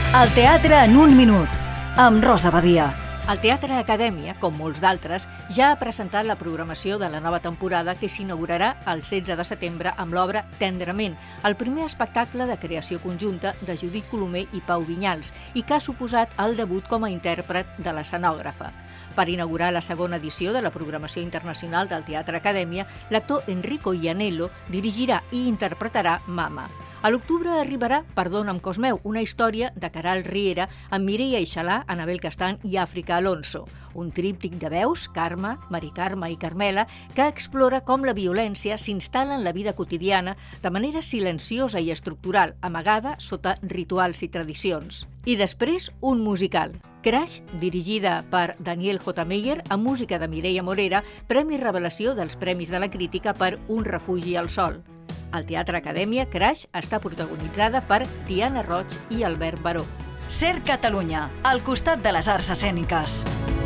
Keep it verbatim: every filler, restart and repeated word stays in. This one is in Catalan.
El teatre en un minut, amb Rosa Badia. El Teatre Acadèmia, com molts d'altres, ja ha presentat la programació de la nova temporada que s'inaugurarà el setze de setembre amb l'obra Tendrament, el primer espectacle de creació conjunta de Judit Colomer i Pau Vinyals i que ha suposat el debut com a intèrpret de l'escenògrafa. Per inaugurar la segona edició de la programació internacional del Teatre Acadèmia, l'actor Enrico Iannello dirigirà i interpretarà Mama. A l'octubre arribarà Perdona'm Cosmeu, una història de Caral Riera amb Mireia Ixalà, Anabel Castan i Àfrica Alonso. Un tríptic de veus, Carme, Mari Carme i Carmela, que explora com la violència s'instal·la en la vida quotidiana de manera silenciosa i estructural, amagada sota rituals i tradicions. I després, un musical. Crash, dirigida per Daniel J. Meyer, amb música de Mireia Morera, Premi Revelació dels Premis de la Crítica per Un refugi al sol. Al Teatre Acadèmia, Crash està protagonitzada per Diana Roig i Albert Baró. Ser Catalunya, al costat de les arts escèniques.